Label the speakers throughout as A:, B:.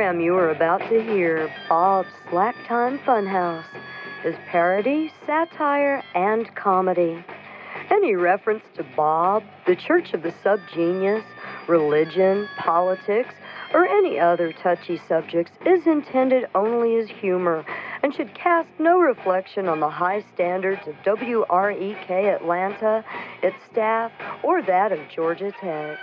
A: program you are about to hear, Bob's Slack Time Funhouse, is parody, satire, and comedy. Any reference to Bob, the Church of the Subgenius, religion, politics, or any other touchy subjects is intended only as humor and should cast no reflection on the high standards of WREK Atlanta, its staff, or that of Georgia Tech.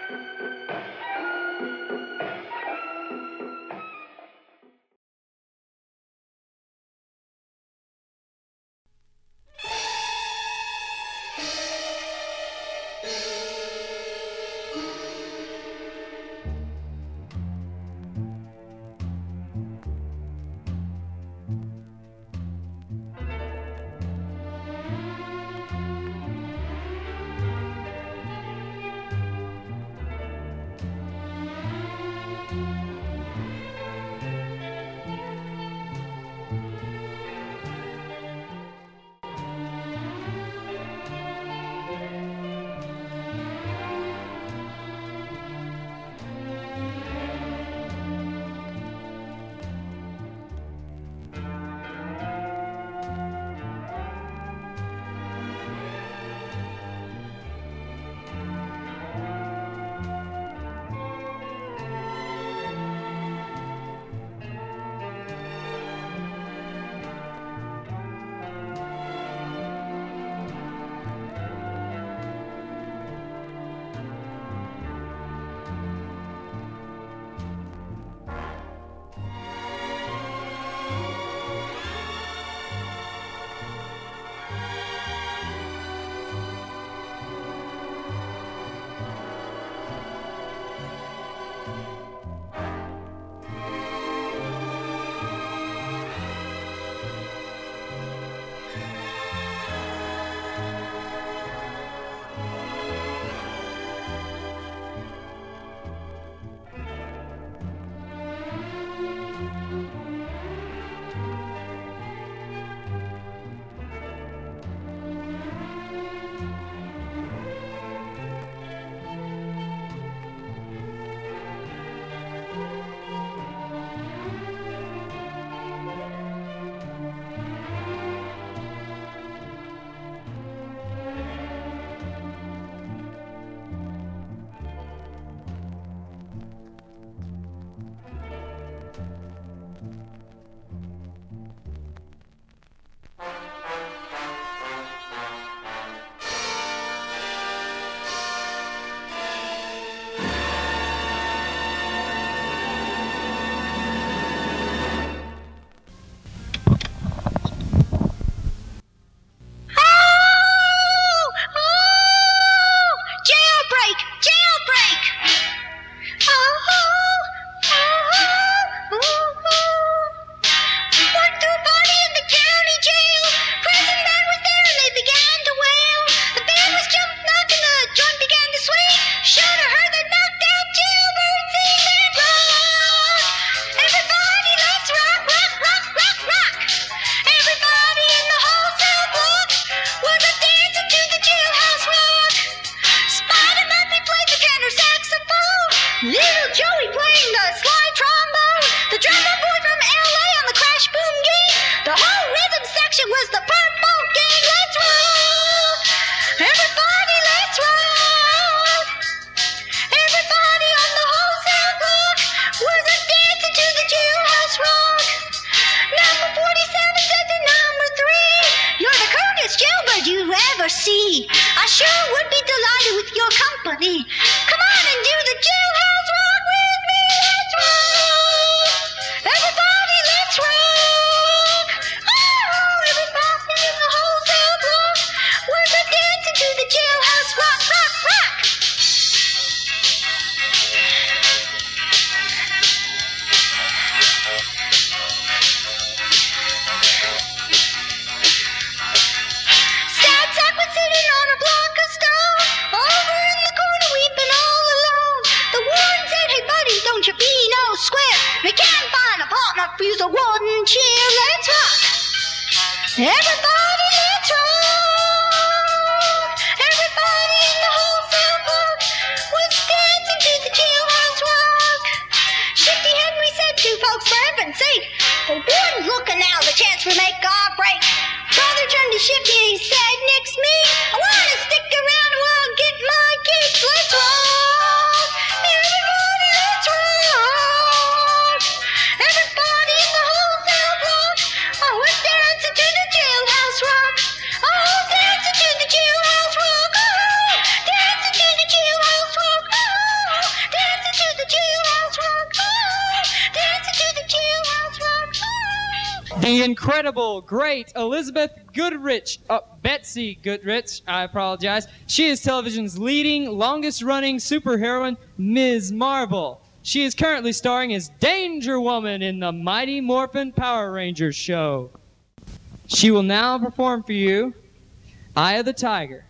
B: let's make our break. Father turned to shift and he said, "Nix me. I want to stick around while I get my kicks. Let's rock. Everybody, let's rock. Everybody in the wholesale block. Oh, we're dancing to the jailhouse rock. Oh, dancing to the jailhouse rock. Oh, dancing to the jailhouse rock. Oh, dancing to the jailhouse rock. Oh, dancing to the jailhouse rock. Oh."
C: The incredible, great Elizabeth Goodrich, Betsy Goodrich, I apologize. She is television's leading, longest-running superheroine, Ms. Marvel. She is currently starring as Danger Woman in the Mighty Morphin Power Rangers show. She will now perform for you Eye of the Tiger.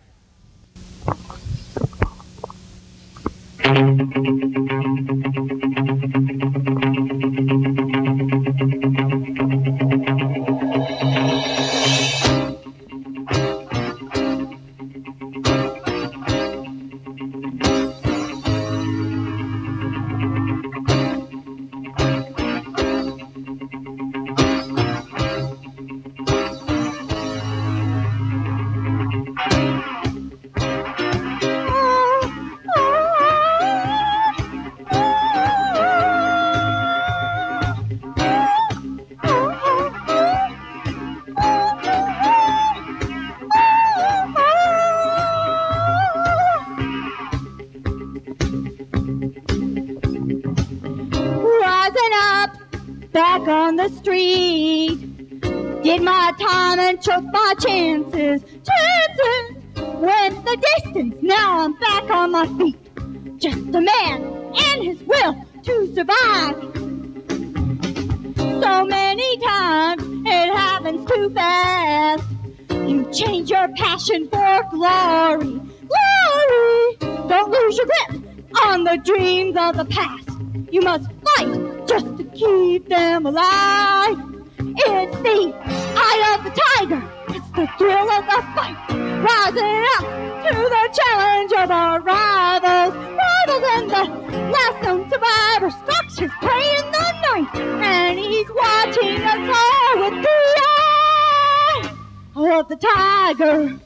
D: Back on the street, did my time and took my chances. Went the distance, now I'm back on my feet. Just a man and his will to survive. So many times it happens too fast. You change your passion for glory. Don't lose your grip on the dreams of the past. You must fight just to keep them alive. It's the eye of the tiger. It's the thrill of the fight. Rising up to the challenge of our rivals. And the last known survivor stalks his prey in the night. And he's watching us all with the eye of the tiger.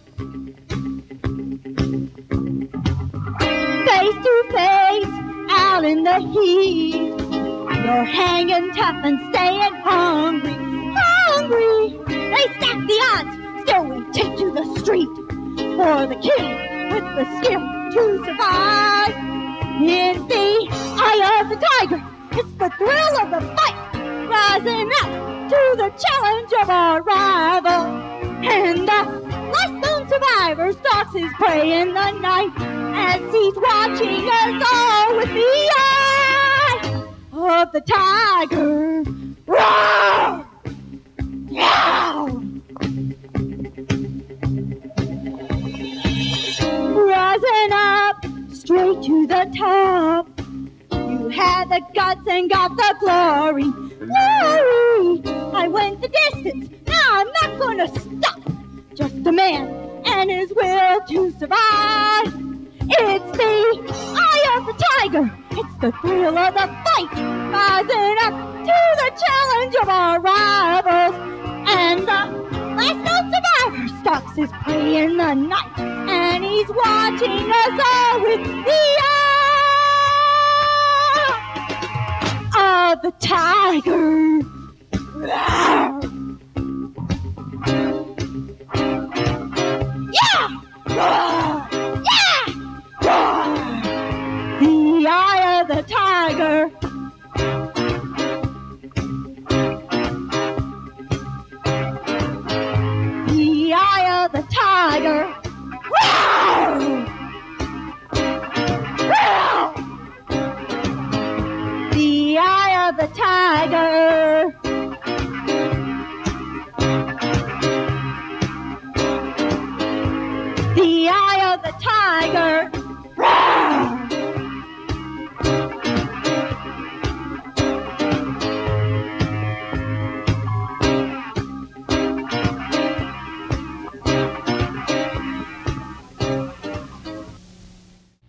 D: Face to face, out in the heat. You're hanging tough and staying hungry. They stack the odds, still we take to the street. For the king with the skill to survive. It's the eye of the tiger, it's the thrill of the fight. Rising up to the challenge of our rival. And the last known survivor stalks his prey in the night. As he's watching us all with the eye of the tiger. Roar! Yow! Rising up straight to the top. You had the guts and got the glory. I went the distance, now I'm not gonna stop. Just a man and his will to survive. It's the eye of the tiger. It's the thrill of the fight. Rising up to the challenge of our rivals. And the last known survivor stalks his prey in the night. And he's watching us all with the eye of the tiger. Yeah! Yeah! The eye of the tiger. The eye of the tiger. The eye of the tiger. The eye of the tiger.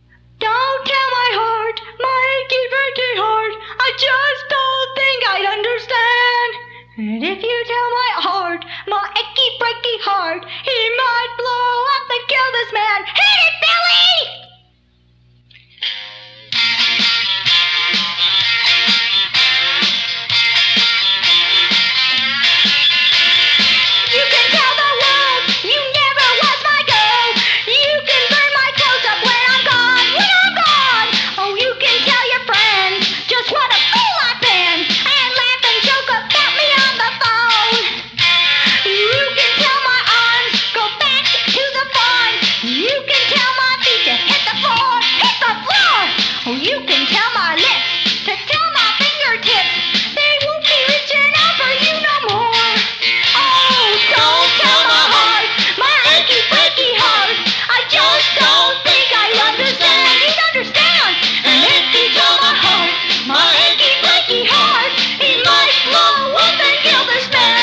B: Don't tell my heart, my achy breaking heart. I just don't think I'd understand. breaky heart. He might blow up and kill this man. Hit it, Billy! You can tell the world you never was my girl. You can burn my clothes up when I'm gone, Oh, you can tell your friends just what a fool I've been and laugh and joke about me on the phone. You can tell my arms go back to the barn. You can tell my feet to hit the floor, Oh, you can tell my lips to tell my fingertips they won't be reaching out for you no more. Oh, don't tell my heart, my achy breaky heart. I just don't think I understand. He'd understand. And if he tell my heart, my achy breaky heart, he might blow up and kill this man.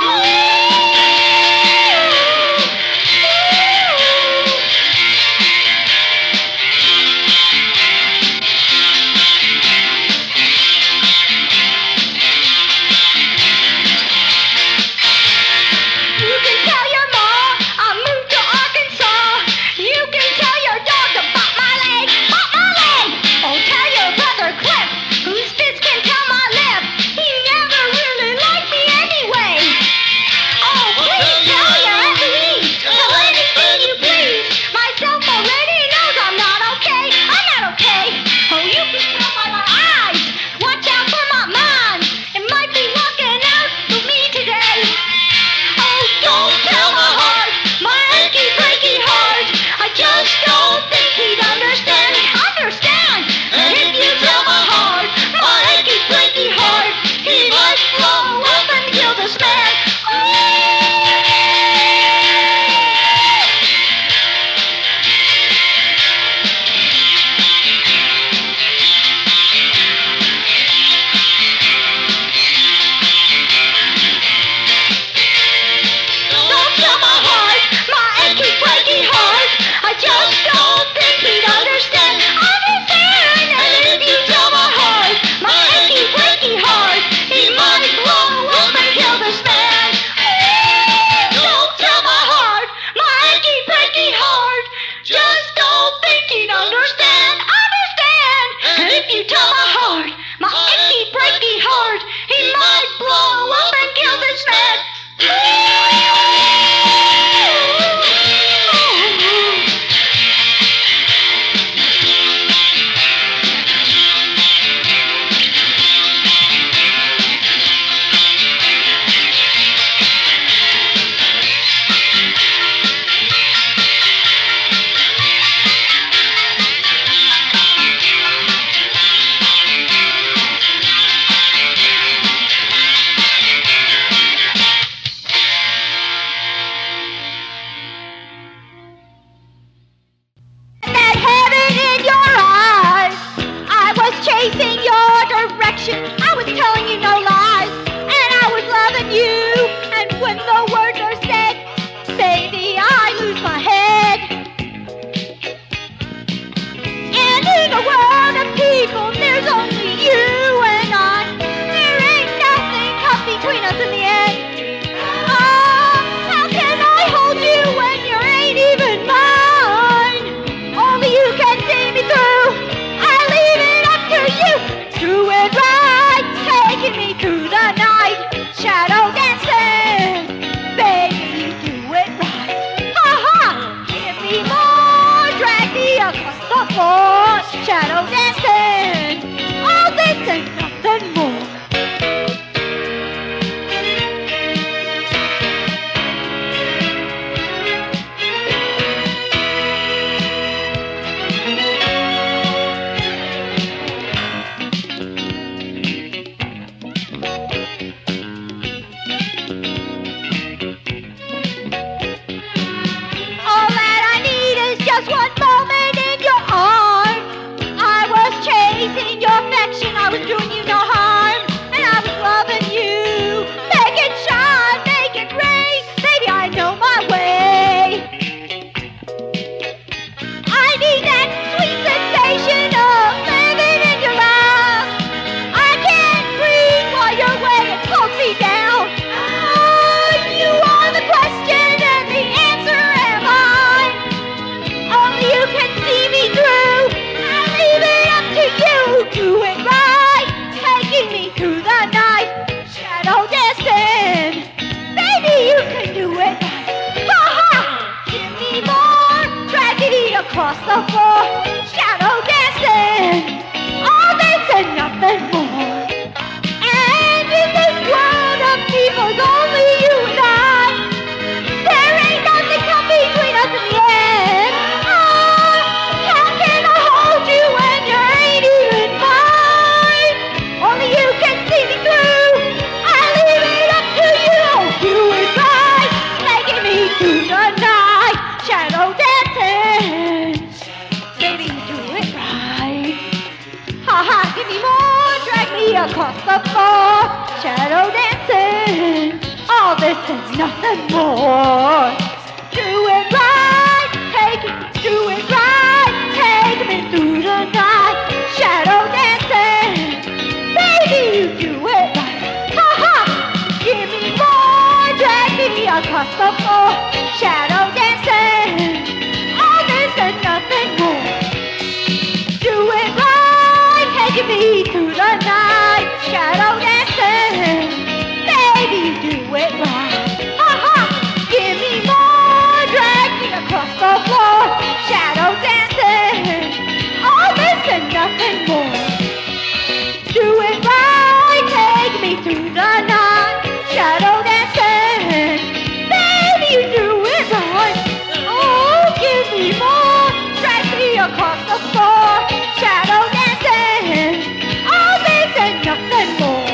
B: You can tell your mom I moved to Arkansas. You can tell your dog to bite my leg, Oh, tell your brother Cliff, whose fist can tell my lip. He never really liked me anyway. Oh, please tell your Effie, tell anything you please. Myself already knows I'm not okay. Oh, you can tell by my eyes, watch out for my mind. It might be walking out for me today. Oh, don't tell my heart, my achy breaky heart. I just don't think he'd understand. And if you tell my heart, my achy breaky heart, he might blow up and kill this man. Don't tell my heart, my achy breaky heart. I just don't think he'd understand. And if you tell my heart, my achy breaky heart, he might blow up and kill this man. Don't tell my heart, my achy breaky heart. Just don't think he'd understand. And if you tell my heart, my achy breaky heart, he might blow up and kill this man. That heaven in your eyes. I was chasing your direction. I was telling you no lies. And I was loving you. And when the words are said, baby, I lose my head. And in a world of people, there's only you and I. There ain't nothing come between us in the end. Oh, how can I hold you when you ain't even mine? Only you can see me through. I leave it up to you. Do it right, taking me through the night. Shadow dancing, baby, do it right. Ha ha! Give me more, drag me across the floor. Shadow dancing, all this and nothing more. All that I need is just one moment in your arms. I was chasing your affection. I was doing you
D: through the night, shadow dancing. Baby, you do it right. Ha ha, give me more, drag me across the floor, shadow dancing. All this and nothing more. Do it right, do it right, take me through the night, shadow dancing. Baby, you do it right. Ha ha, give me more, drag me across the floor, shadow dancing. All this and nothing more. Do it right, take me through the night, shadow dancing. Baby, you do it right. Ha ha, give me more, drag me across the floor, shadow dancing. All this and nothing more. Do it right, take me through the night, shadow dancing. Baby, you do it right. Oh, give me more, drag me across the floor, shadow dancing. All this and nothing more.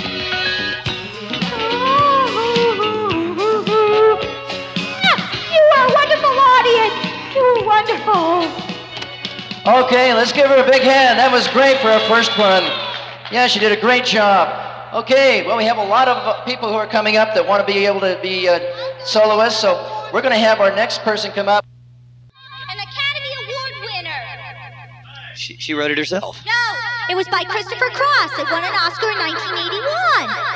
D: You are a wonderful audience. You are wonderful.
E: Okay, let's give her a big hand. That was great for her first one. Yeah, she did a great job. Okay, well, we have a lot of people who are coming up that want to be able to be soloists, so we're going to have our next person come up.
B: An Academy Award winner.
E: She wrote it herself.
B: No, it was by Christopher Cross. It won an Oscar in 1981.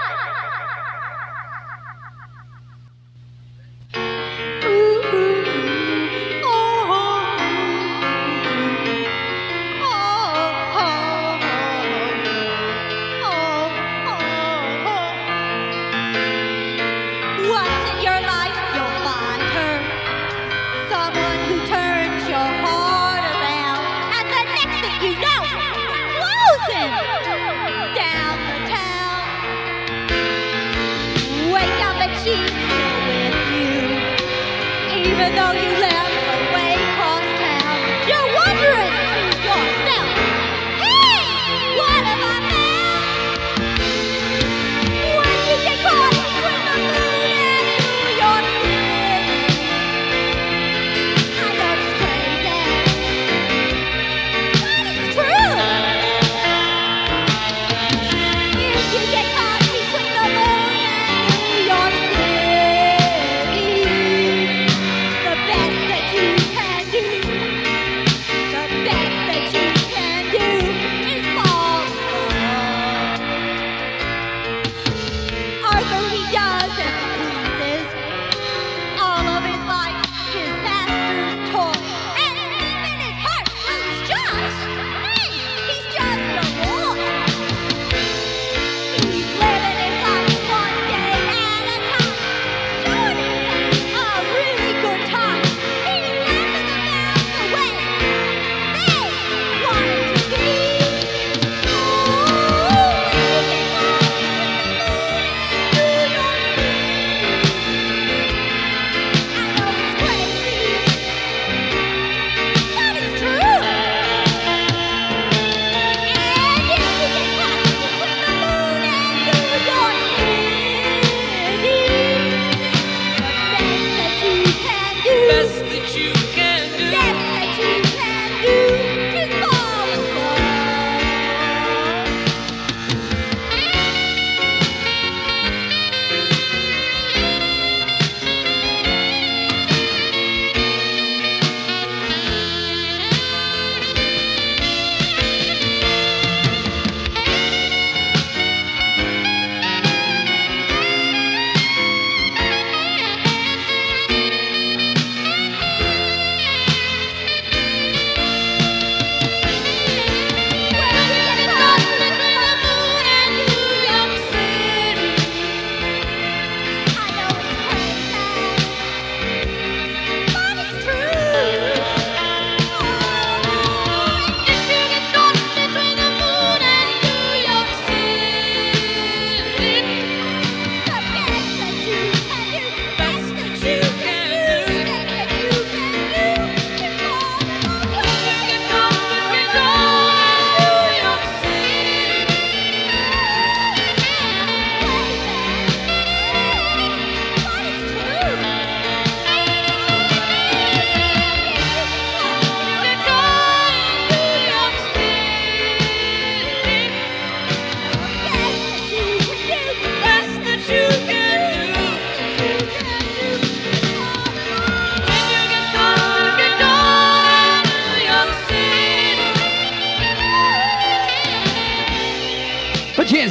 B: Once in your life you'll find her, someone who turns your heart around, and the next thing you know, cruising down the town. Wake up and she's still with you, even though you left her way across town. You're wondering to yourself, hey, what have I found? When you get caught between the moon and New York City, I know it's crazy, but it's true. If you get caught between the moon and New York City, the best that you can do, the best that you can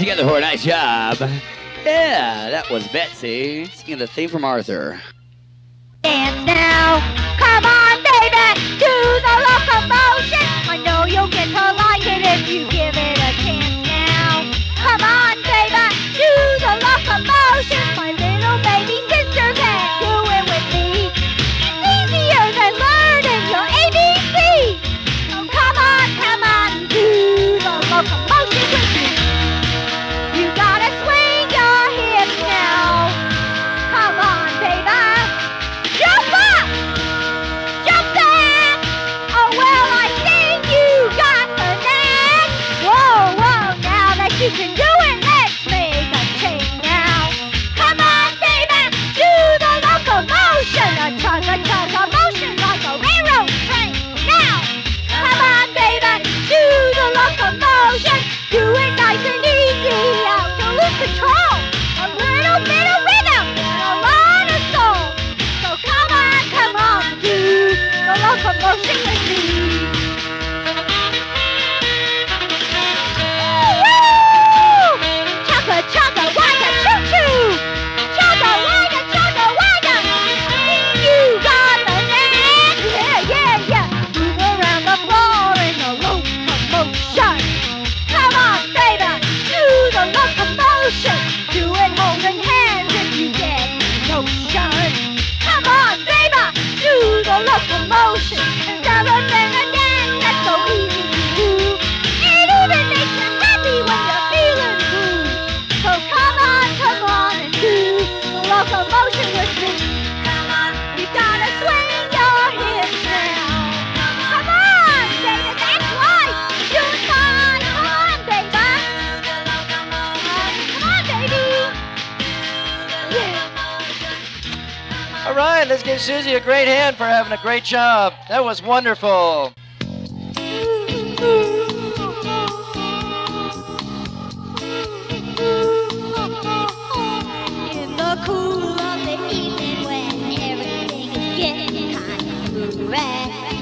F: together for a nice job. Yeah, that was Betsy singing the theme from Arthur.
D: Dance now, come on, baby, do the locomotion. I know you'll get to like it if you give it a chance now. Come on, baby, do the locomotion. My little baby sister can do it with me. It's easier than learning your ABC. So come on, do the locomotion with me. You gotta swing your hips now. Come on, baby. Jump up! Jump back! Oh, well, I think you got the knack. Whoa, whoa, now that you can do it, let's make a change now. Come on, baby, do the locomotion. A chugga motion like a railroad train. Now, come on, baby, do the locomotion. Do it nice and easy, out to lose control. A little bit of rhythm and a lot of soul. So come on, do the locomotion with me. Woo! Chugga, chugga, wagga, choo choo. Chugga, wagga, wagga. You got the knack. Yeah. Move around the floor in the locomotion. Come on, baby, do the locomotion. Do it holding hands if you get notion. Come on, baby, do the locomotion. Instead of sing and dance, that's so easy to do. It even makes you happy when you're feeling blue. So come on, and do the locomotion with me. Come on, you gotta swing your hips now. Come on, baby, that's right. You're doing fine. Come on, baby. Come on, baby. Yeah.
E: All right, let's give Susie a great hand for having a great job. That was wonderful.
D: In the cool of the evening when everything is getting kind of groovy,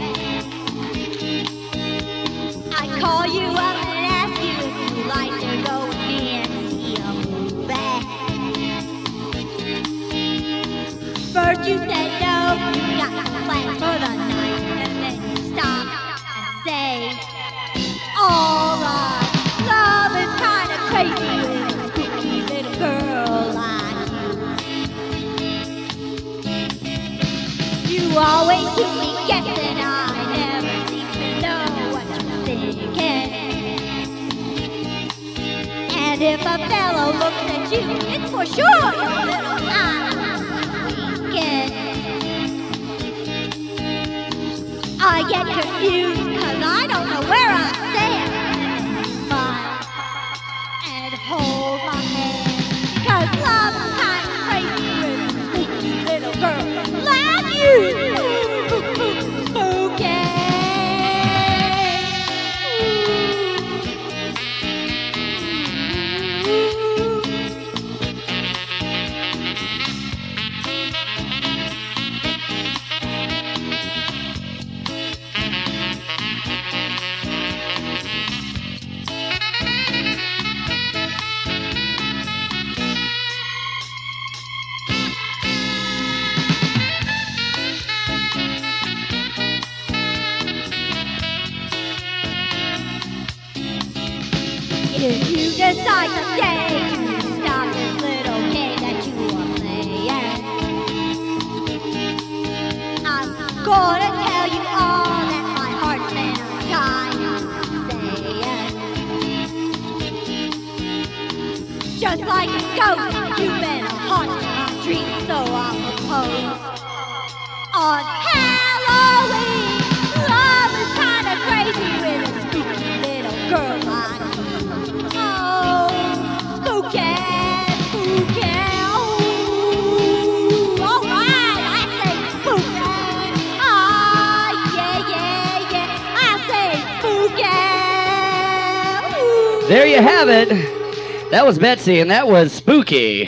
D: I call you up and ask you if you'd like to go with me and see a movie. First you said no, you got some plans for the night, and then you stop and say, alright, love is kind of crazy with a spooky little girl like you. You always keep me guessing, I never seem to know what you're thinking. And if a fellow looks at you, it's for sure your little eye weekend. I get confused cause I don't know where I stand. Smile and hold my hand, cause love's kind of crazy with a spooky little girl like you. Spooky. If you decide someday to stop this little game that you are playing, I'm gonna tell you all that my heart's been saying. Just like a ghost, you've been haunting my dreams, so I'll propose. On Halloween, love is kinda crazy with a spooky little girl like you. Oh, spooky, spooky, ooh. Alright, I say spooky. Ah, yeah, I say spooky. Ooh.
F: There you have it. That was Betsy, and that was Spooky.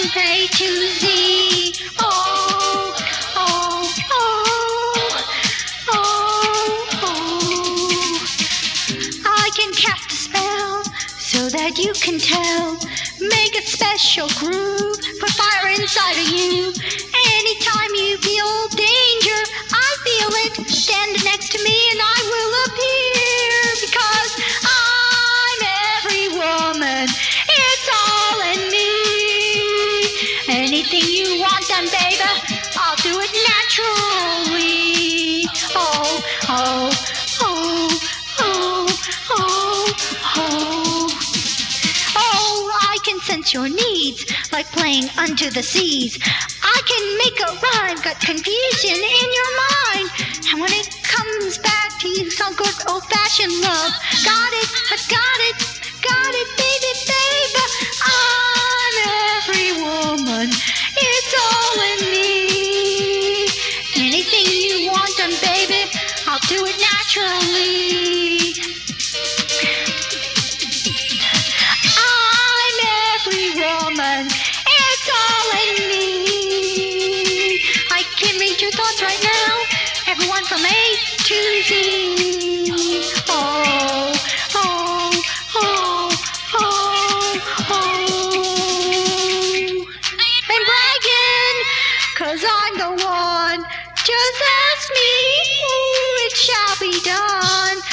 B: from A to Z. Oh, oh, oh, oh, oh. I can cast a spell so that you can tell. Make a special groove, put fire inside of you. Anytime you feel danger, I feel it. Stand next to me and I will appear. Because I'm every woman, it's all in me. Anything you want done, baby, I'll do it naturally. Oh, oh, oh, oh, oh, oh. Oh, I can sense your needs like playing Unto the Seas. I can make a rhyme, got confusion in your mind. And when it comes back to you, some good old-fashioned love. Got it, I got it, baby, baby. I'm every woman, it's all in me. Anything you want done, baby, I'll do it naturally. I'm every woman, it's all in me. I can read your thoughts right now, everyone from A to Z. Oh, oh, oh, oh, oh. I'm bragging, 'cause I'm the one. Just ask me, ooh, it shall be done.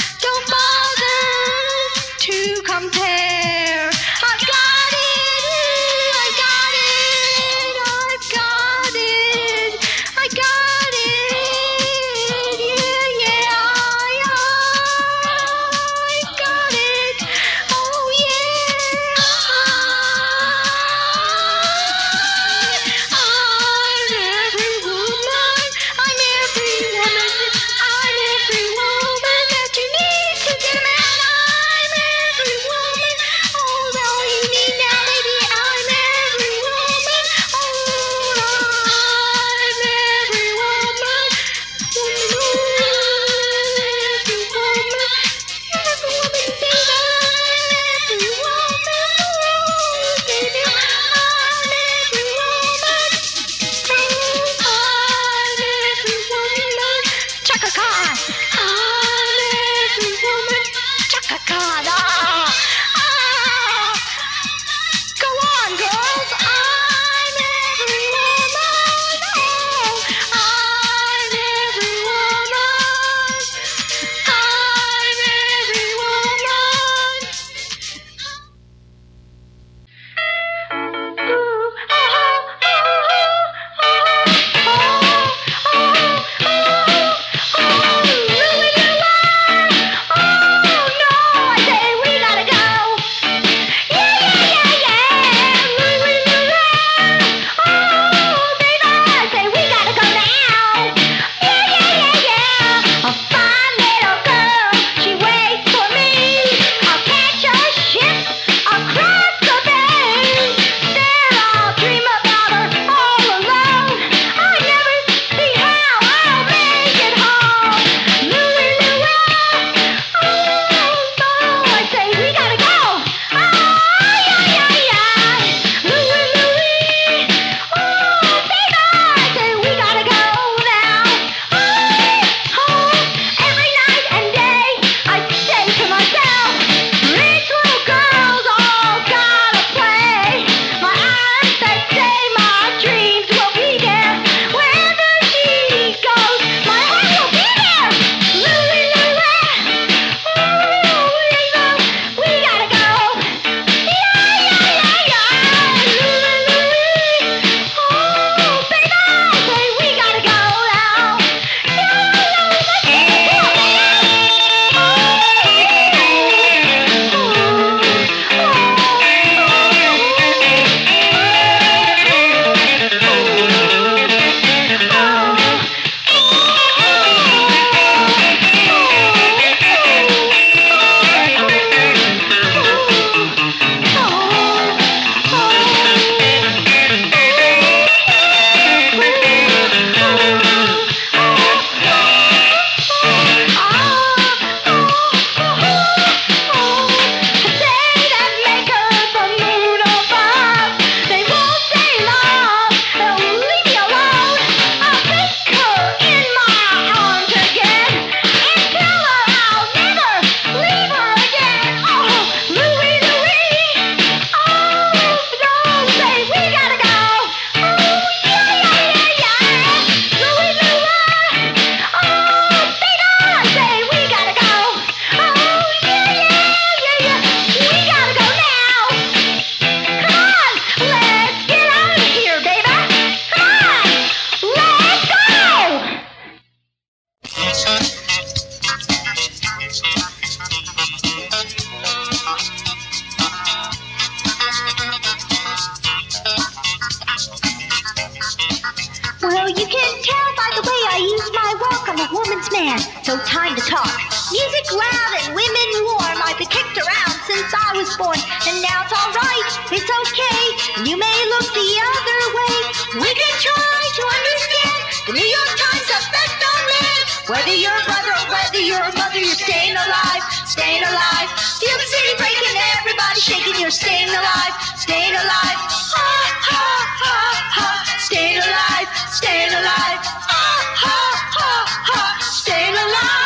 B: Well, you can tell by the way I use my walk. I'm a woman's man, so time to talk. Music loud and women warm. I've been kicked around since I was born. And now it's alright, it's okay. You may look the other way. We can try to understand the New York Times effect on men. Whether you're a brother or whether you're a mother, you're staying alive, staying alive. Feel the city breaking, everybody shaking, you're staying alive, staying alive. Ha, ha, ha, ha, staying alive, staying alive. Ha, ha, ha, ha, staying alive.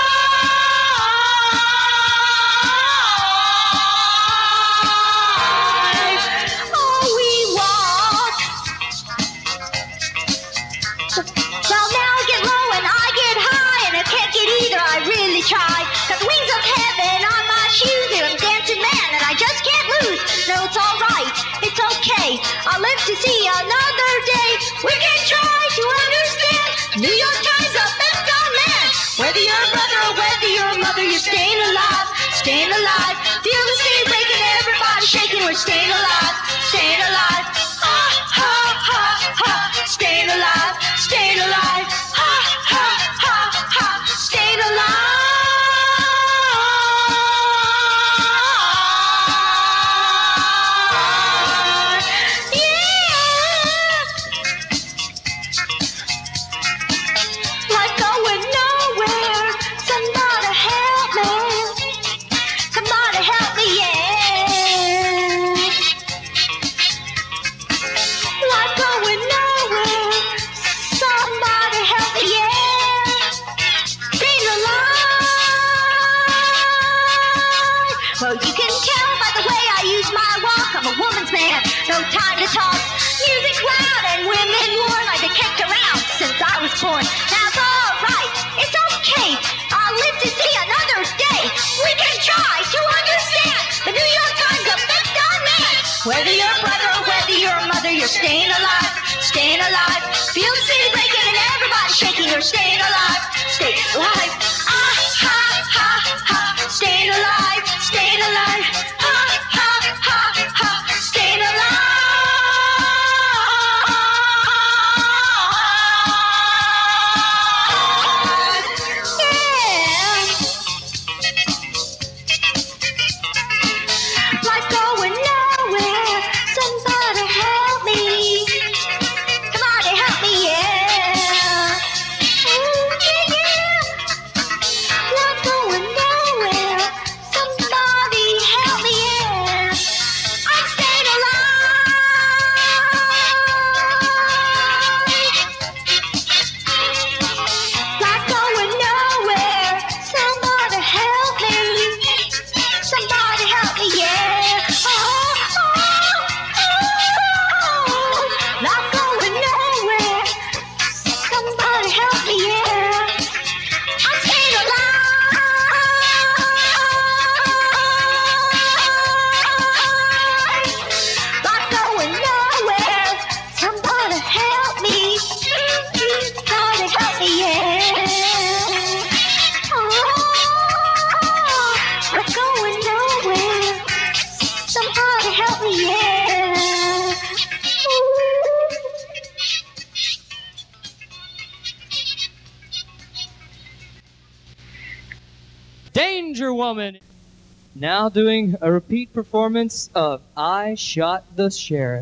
B: Oh, we walk. Well, now I get low and I get high, and I can't get either, I really try. Got the wings of heaven on my shoes, here I'm dancing man, and I just can't lose. No, it's alright, it's okay, I'll live to see another day. We can try to understand New York Times effect on man. Whether you're a brother or whether you're a mother, you're staying alive, staying alive. Feel the city breaking, everybody shaking, we're staying alive, staying alive. Ha, ha, ha, ha, staying alive, staying alive. Ha, ha, ha, ha, staying alive. Yeah. Like going nowhere. Somebody help me. Somebody help me, yeah. Like going nowhere. Somebody help me, yeah. Staying alive. Well, you can tell by the way I use my walk. I'm a woman's man, no time to talk. Music loud and women warm. I've been kicked around since I was born. Now it's all right, it's okay. I'll live to see another day. We can try to understand the New York Times effect on man. Whether you're a brother or whether you're a mother, you're staying alive, staying alive. Feel the city breaking and everybody shaking, you're staying alive, staying alive. Ah, ha, ha, ha, staying alive, staying alive. Ha, ha, ha, ha, staying alive. Yeah. Like going nowhere. Somebody help me. Somebody help me, yeah. Ooh, yeah, yeah. Like going nowhere. Somebody help me, yeah. I'm staying alive. Like going nowhere. Somebody help me. Somebody help me, yeah. Oh, oh, oh. Like going nowhere. Somebody help me, yeah. I'm staying alive. Like going nowhere. Somebody help me. Somebody help me, yeah. Oh, like going nowhere. Somebody help me, yeah.
C: Danger Woman. Now doing a repeat performance of I Shot the Sheriff.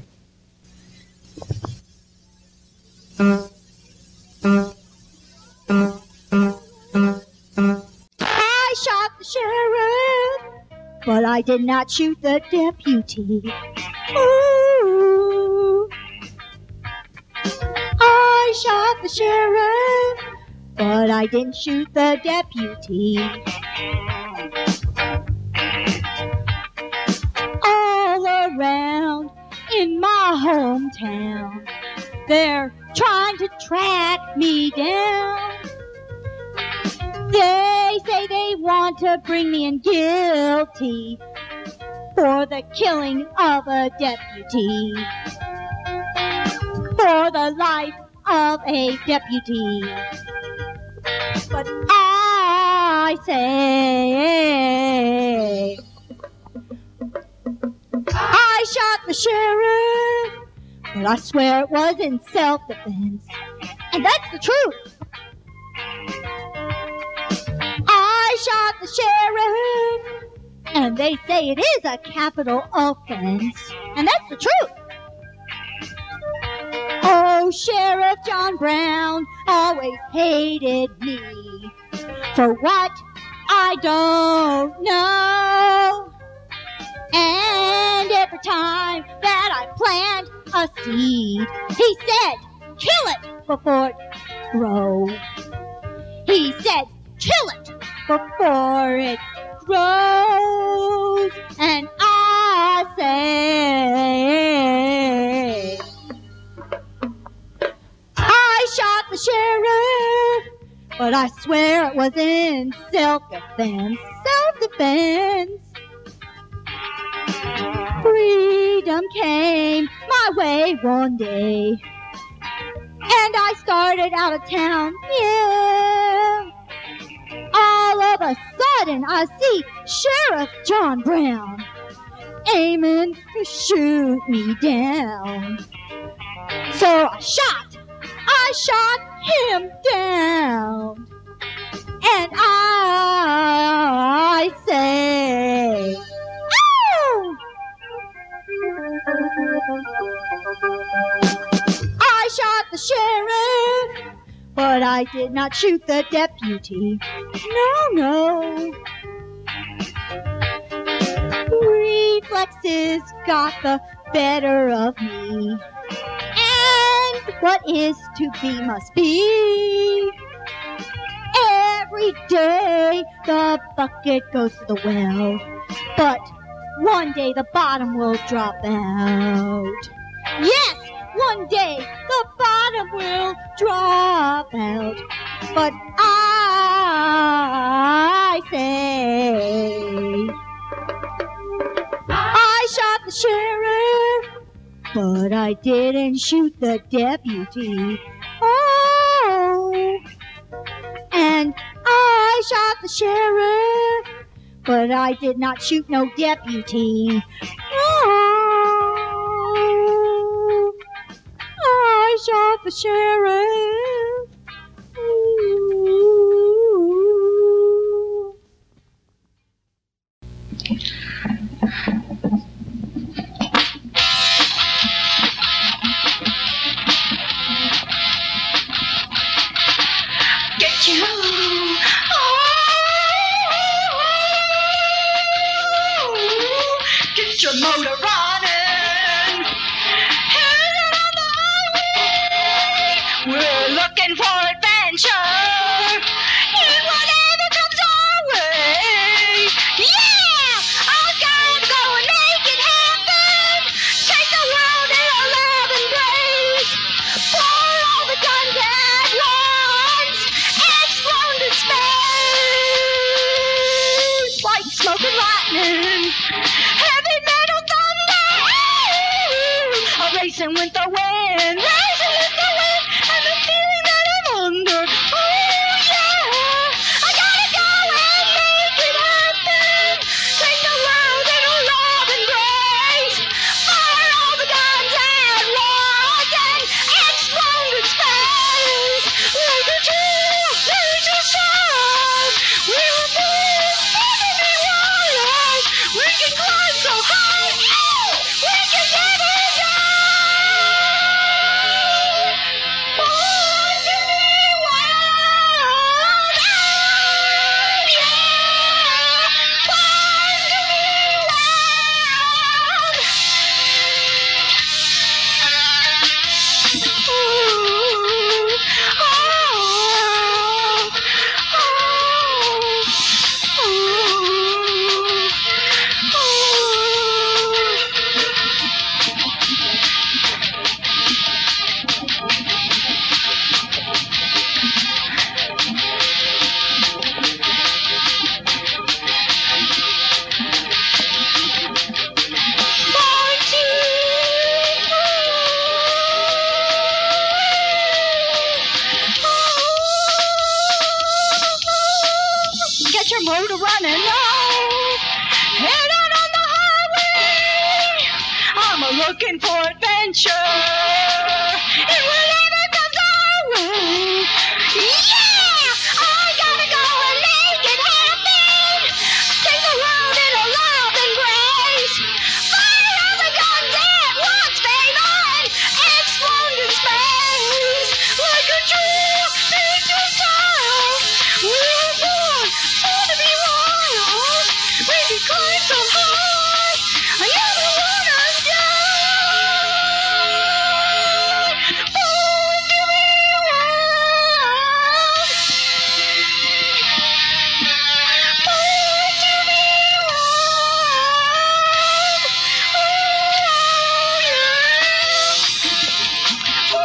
D: I shot the sheriff, but I did not shoot the deputy. Ooh. I shot the sheriff, but I didn't shoot the deputy. All around in my hometown, they're trying to track me down. They say they want to bring me in guilty for the killing of a deputy, for the life of a deputy. But I say I shot the sheriff, but I swear it was in self-defense. And that's the truth. I shot the sheriff, and they say it is a capital offense. And that's the truth. Oh, Sheriff John Brown always hated me for what I don't know. And every time that I plant a seed, he said, kill it before it grows. He said, kill it before it grows. And I say, I shot the sheriff, but I swear it was in self-defense. Self-defense. Freedom came my way one day, and I started out of town, yeah. All of a sudden, I see Sheriff John Brown aiming to shoot me down. So I shot him down, and I say, "Ow!" I shot the sheriff, but I did not shoot the deputy. No. Reflexes got the better of me. And what is to be must be. Every day the bucket goes to the well, but one day the bottom will drop out. Yes, one day the bottom will drop out. But I say, I shot the sheriff, but I didn't shoot the deputy. Oh, and I shot the sheriff, but I did not shoot no deputy. Oh, I shot the sheriff. Ooh.
B: Get you. Get your motor running. Headed on the highway. We're looking for adventure. And whatever comes our way. Yeah! I'll go and make it happen. Take the world in a love embrace. Pour all the guns at once. Explode in space. Like smoke and lightning. Heavy metal thunder. Racing with the wind. Racing with the wind. And the feeling that I'm under. Oh, yeah. I gotta go and make it happen. Take the world in a love embrace. Fire all the guns at once. And explode in space. Like a tree, lose your soul. We were born to be wild. We can climb so high. We can never die. Born to be wild. Yeah. Born to be wild. Get your motor running low. Head out on the highway. I'm looking for adventure. And whatever comes our way. Yeah! I gotta go and make it happen! Sing around in a love embrace! Fire all the guns at once, baby! Explode in space! Like a dream, into style! We were born, born to be wild! We can climb so high! I never wanna die! Born to be wild! Born to be wild! Oh,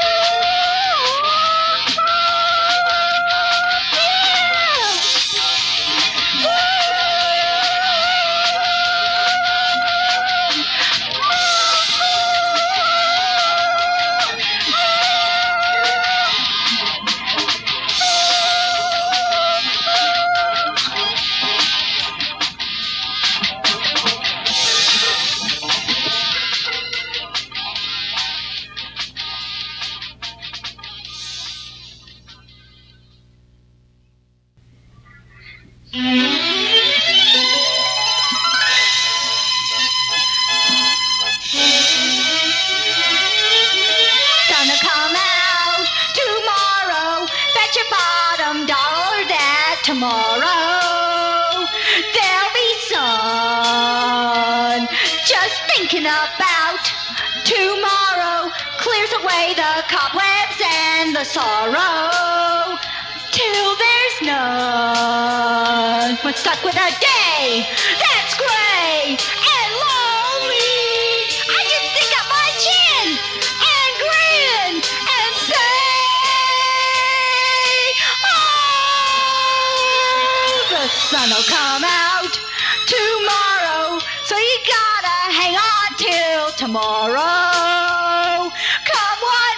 B: Gonna come out tomorrow. Bet your bottom dollar that tomorrow there'll be sun. Just thinking about tomorrow clears away the cobwebs and the sorrow till there's none. When stuck with a day that's gray and lonely, I just stick up my chin and grin and say, oh, the sun'll come out tomorrow, so you gotta hang on till tomorrow. Come what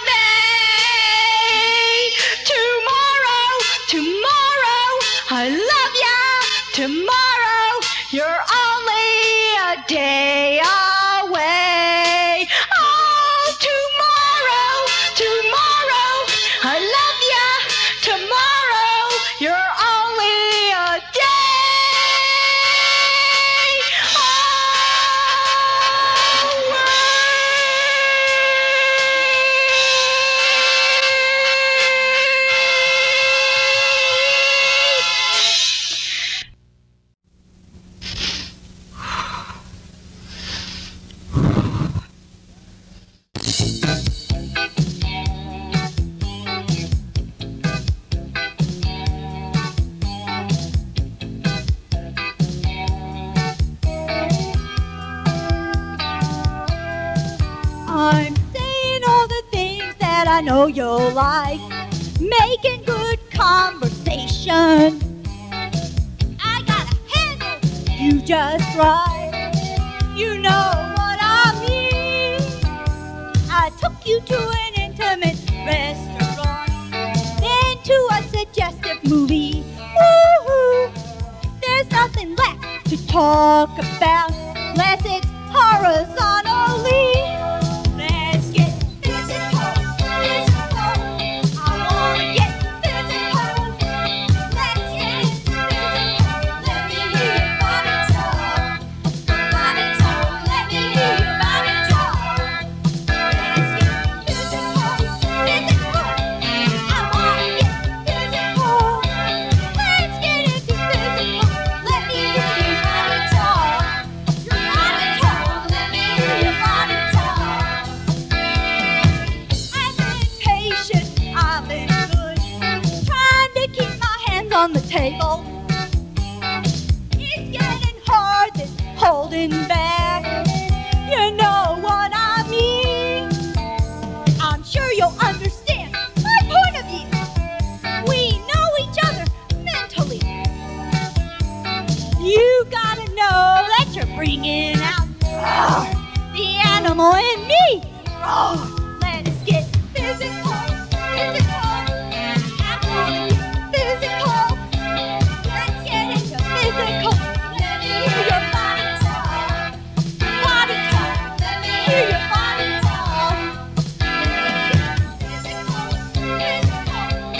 B: may, tomorrow, tomorrow, I love ya, tomorrow, you're only a day away. Oh, tomorrow, tomorrow, I love ya, tomorrow, you're only a day
D: I'm saying all the things that I know you'll like, making good conversation. I gotta handle you just right. You know what I mean. I took you to an intimate restaurant, then to a suggestive movie. Woo-hoo! There's nothing left to talk about, unless it's horizontally. Let's get physical, physical. I wanna get physical. Let's get physical. Let me hear your body talk. Body talk. Let me hear your body talk. Let's get physical, physical. I wanna get physical. Let's get into physical. Let me hear your body talk. Your body talk. Let me hear your body talk. I've been patient, I've been good, trying to keep my hands on the table. It's getting hard, this holding back. You know what I mean. I'm sure you'll understand my point of view. We know each other mentally. You gotta know that you're bringing out the animal in me. Let us get physical, physical. I wanna get physical. Let's get into physical. Let me hear your body talk. Body talk. Let me hear your body talk. Let's get physical, physical.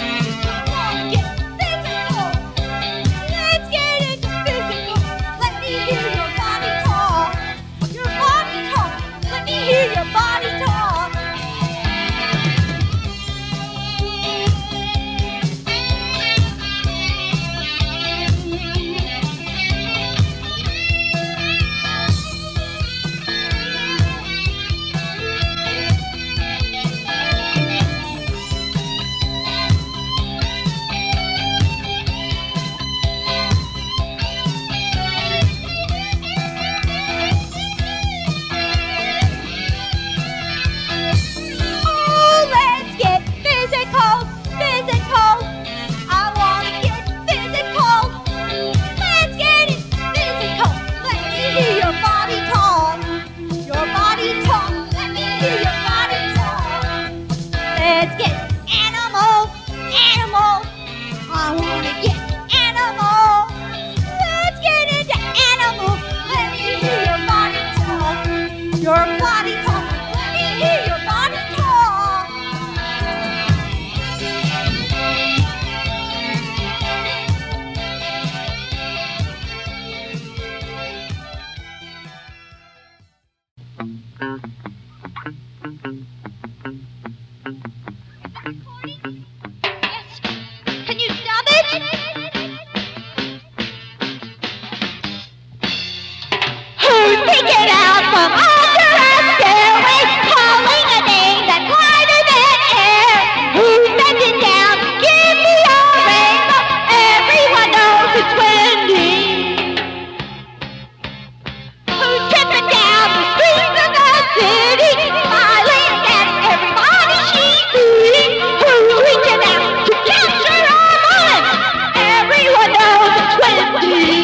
D: from under a stairway, calling a name that's lighter than air. Who's bending down? Give me a rainbow. Everyone knows it's Wendy. Who's tripping down the streets of the city, smiling at everybody she sees? Who's reaching out to capture our moment? Everyone knows it's Wendy.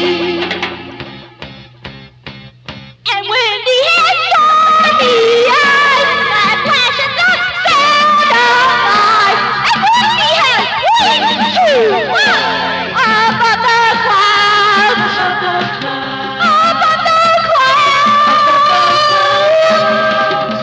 D: And Wendy has stormy eyes that flash at the sound of life. And Wendy has wings to fly above the clouds. Above the clouds.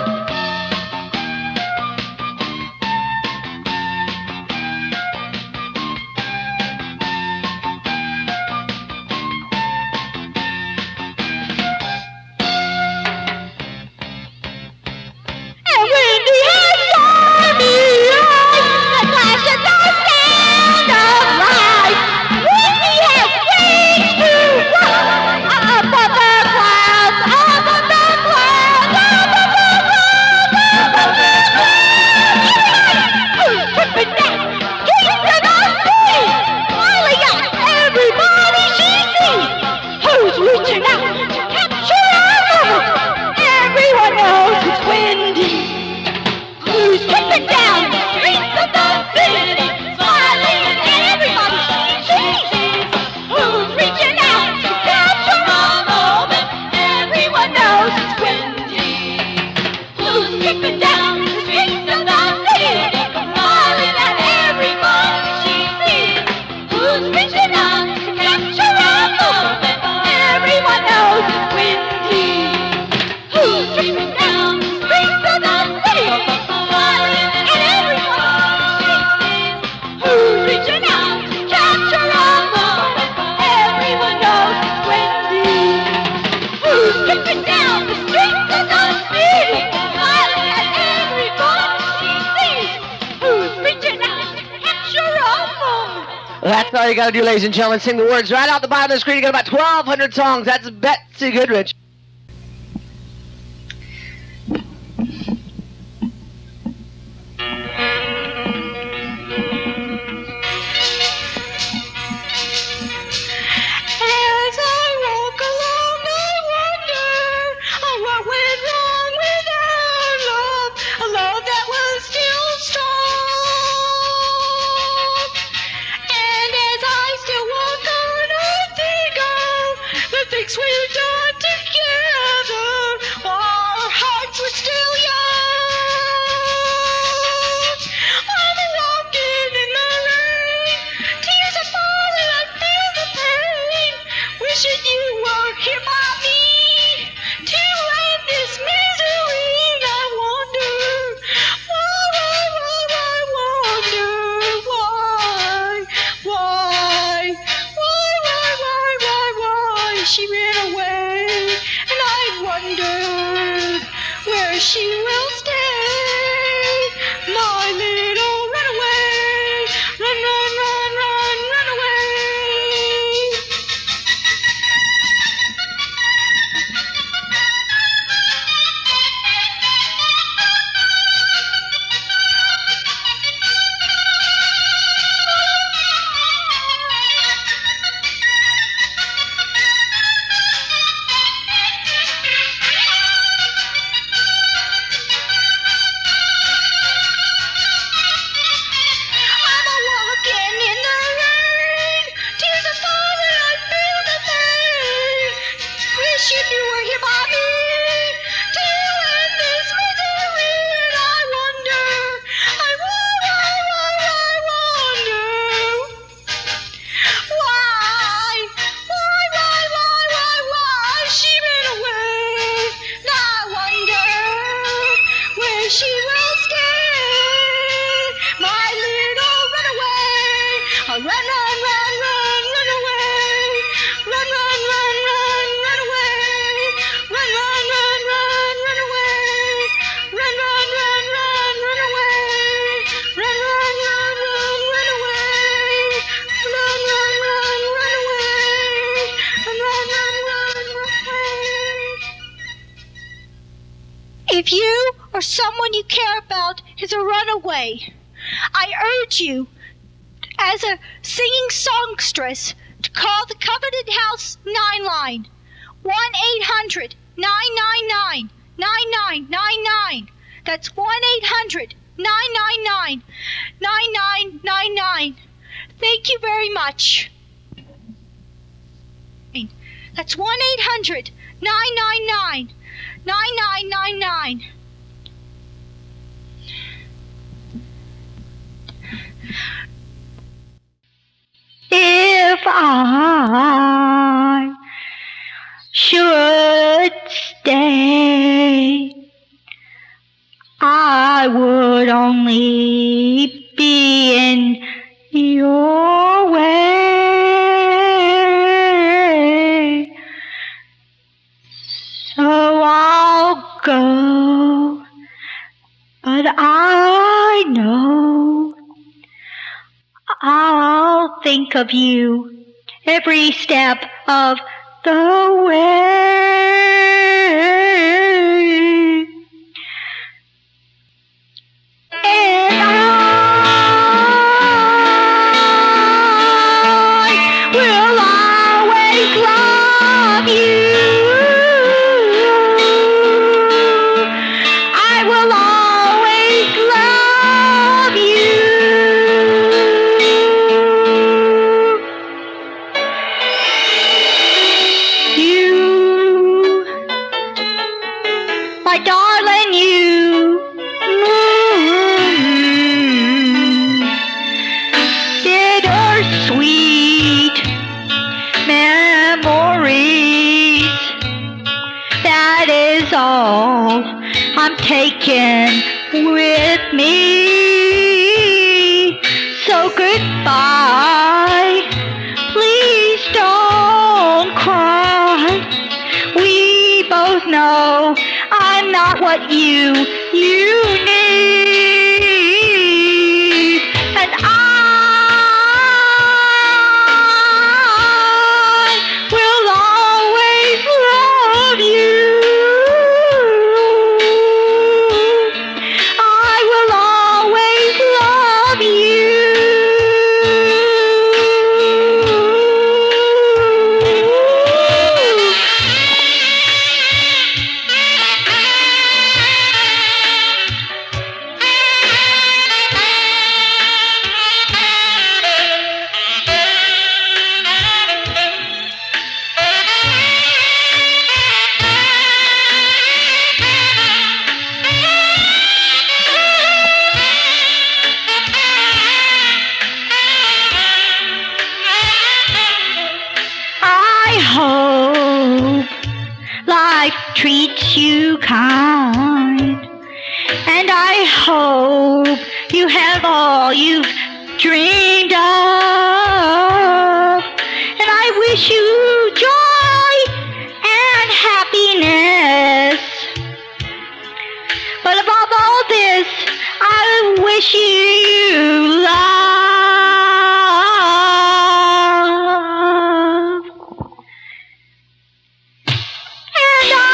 D: And Wendy has stormy eyes that flash at the sound of life. Wendy has wings to fly above the clouds, above the clouds, above the clouds, above the clouds. Who's tripping down streets of the city, smiling at everybody she sees? Who's reaching out to capture our moment? Everyone knows it's Wendy. Who's tripping down the streets of the city, smiling at everybody she sees? Who's reaching out to capture a moment? Everyone knows it's Wendy. Who's tripping down the streets of the city, smiling at everybody she sees? Who's reaching out to capture a moment? Everyone knows it's Wendy. Who's tripping down the streets of the city, smiling at everybody she sees? Who's reaching out to capture a moment? Everyone knows it's Wendy. Who's tripping down the streets of the city, smiling at everybody she sees? Who's reaching out to capture a moment?
G: That's all you gotta do, ladies and gentlemen. Sing the words right out the bottom of the screen. You got about 1,200 songs. That's Betsy Goodrich.
D: As I walk along, I wonder what went wrong with our love, a love that was still strong. And as I still walk on, I think of the things we've done together while our hearts were still young. I'm walking in the rain, tears are falling, I feel the pain. Wishing you were here by me to end this misery. I wonder why she ran away, and I wonder where she will stay. My little runaway, run, run, run, run, run away. If you or someone you care about is a runaway, I urge you, as a singing songstress, to call the Covenant House 9 line, 1-800-999-9999. That's 1-800-999-9999. Thank you very much. That's 1-800-999-9999.
B: If I should stay, I would only be in your way. So I'll go, but I know I'll think of you every step of the way. And I will always love you. I will always love you. My darling, you bittersweet memories. That is all I'm taking with me. So goodbye. Please don't cry. We both know I'm not what you need, and I will always love you. I will always love you. I hope life treats you kind, and I hope you have all you've dreamed of, and I wish you joy and happiness. But above all this, I wish you love. And I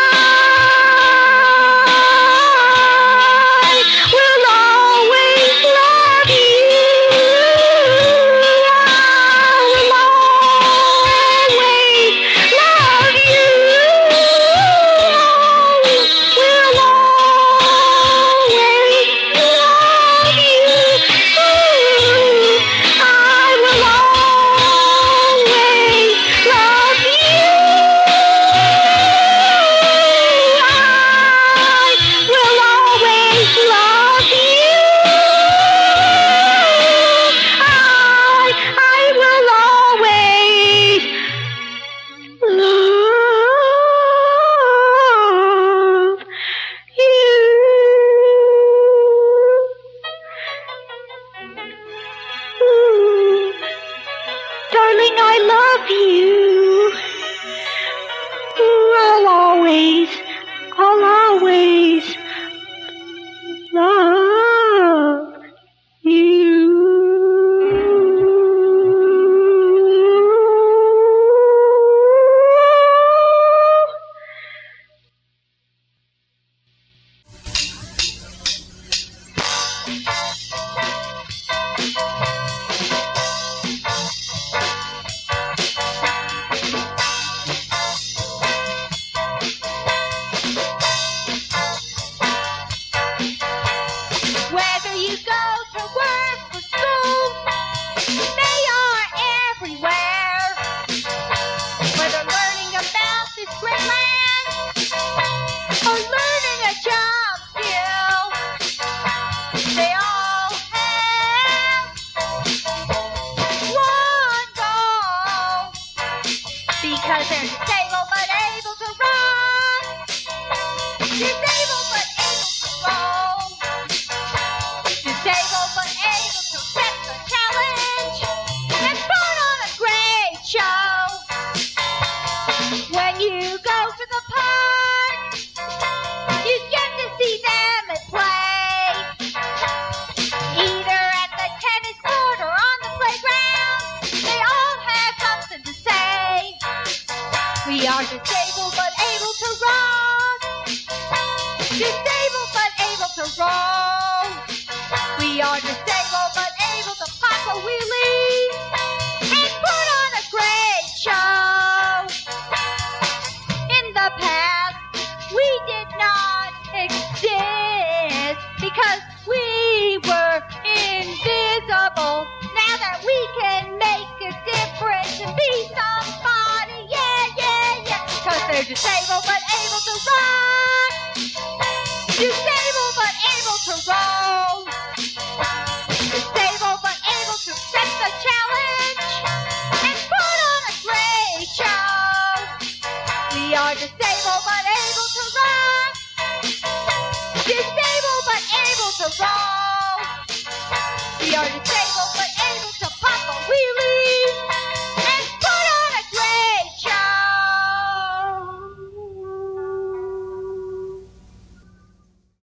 B: will always love you. I will always
D: Because they're disabled but able to run. Disabled but able to roll. Disabled but able to accept the challenge and put on a great show. When you go to the park, you get to see them at play. Either at the tennis court or on the playground, they all have something to say. We are disabled but able to run. Disabled but able to roll. We are disabled but able to pop a wheelie and put on a great show. In the past, we did not exist because we were invisible. Now that we can make a difference and be somebody, yeah. Because they're disabled but able to run. Disabled but able to roll. Disabled but able to accept the challenge and put on a great show. We are disabled but able to run. Disabled but able to roll. We are disabled